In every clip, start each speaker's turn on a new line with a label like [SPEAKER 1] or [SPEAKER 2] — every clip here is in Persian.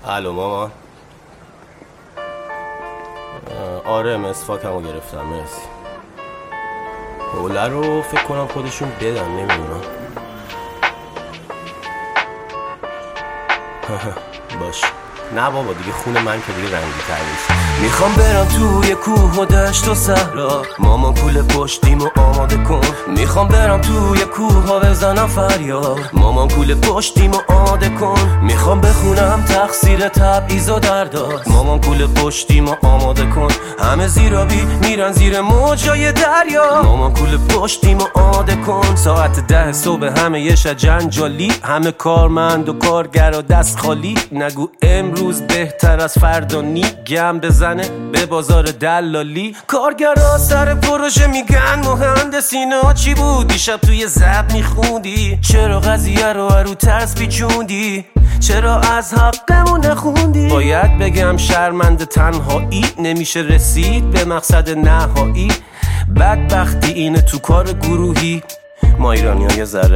[SPEAKER 1] الو مامان. آره مسواکمو گرفتم. مرسی. حوله رو فکر کنم خودشون بدن، نمیدونم. باش. نه بابا دیگه خون من که دیگه رنگی تر نیست. میخوام برم توی کوه و دشت و صحرا، مامان کوله پشتیمو آماده کن. میخوام برم توی کوه ها بزنم فریاد، مامان کوله پشتیمو آماده کن. میخوام بخونم تقصیر تبعیض و درداد، مامان کوله پشتیمو آماده کن. همه زیرابی میرن زیر موجای دریا، مامان کوله پشتیمو آماده کن. ساعت 10 صبح همه یه جنجالی، همه کارمند و کارگر و دست خالی. نگو امروز بهتر از فردا نی، گم بزنه به بازار دلالی. کارگرها سر پروژه میگن مهندس اینا چی بود دیشب توی زب میخوندی؟ چرا قضیه رو ترس پیچوندی؟ چرا از حقمون نخوندی؟ باید بگم شرمنده تنهایی، نمیشه رسید به مقصد نهایی. بدبختی اینه تو کار گروهی، ما ایرانی ها یه ذره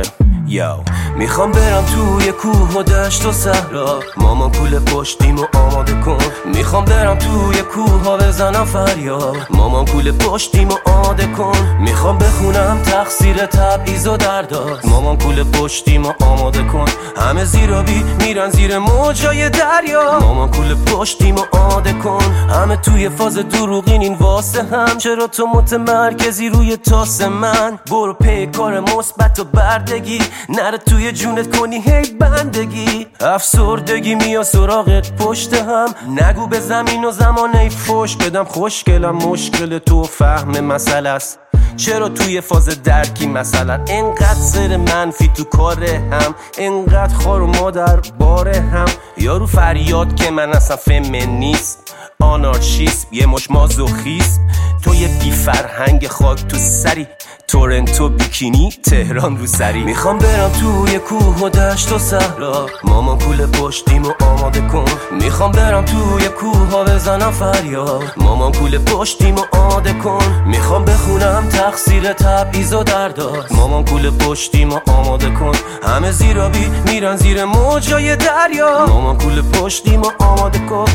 [SPEAKER 1] میخوام برم توی کوه و دشت و صحرا، مامان کوله پشتیمو آماده کن. میخوام برم توی کوه ها بزنم فریاد، مامان کوله پشتیمو آماده کن. میخوام بخونم تقصیر تبعیض و درداد، مامان کوله پشتیمو آماده کن. همه زیرابی میرن زیر موجای دریا، مامان کوله پشتیمو آماده کن. همه توی فاز دروغین این واسه هم، چرا تو متمرکزی روی تاس من؟ برو پی کار مثبت و بردگی، نره توی جونت کنی هی بندگی. افسردگی میاد سراغت پشت هم، نگو به زمین و زمانه فوش بدم. خوشگلم مشکل تو فهم مسئله است، چرا توی فاز درکی مثلا؟ انقدر سر منفی تو کار هم، انقدر خار و مادر باره هم. یارو فریاد که من اصلا فمینیست، آنارشیست، یه مش مازوخیست. تو یه بی فرهنگ خاک تو سری، تورنتو بیکینی، تهران رو سری. میخوام برم توی کوه و دشت و صحرا، مامان کوله پشتیمو آماده کن. میخوام برم توی کوه ها بزنم فریاد، مامان کوله پشتیمو آماده کن. میخوام بخونم تقصیر تبعیض و درداد، مامان کوله پشتیمو آماده کن. همه زیرابی میرن زیر موجای دریا، مامان کوله پشتیمو آماده کن.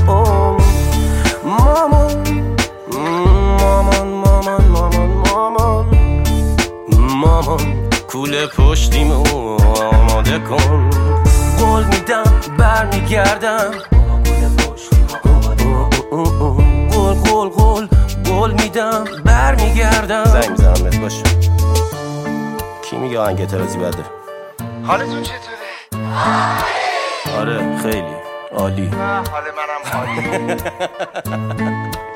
[SPEAKER 1] مامان مامان مامان مامان مامان کوله پشتیمو آماده کن. قول میدم برمیگردم، قول میدم برمیگردم. زنگ میزنم بهت باشه. کی میگه آهنگ اعتراضی بده؟
[SPEAKER 2] حالتون چطوره؟
[SPEAKER 1] آره خیلی عالی.
[SPEAKER 2] حال منم عالی.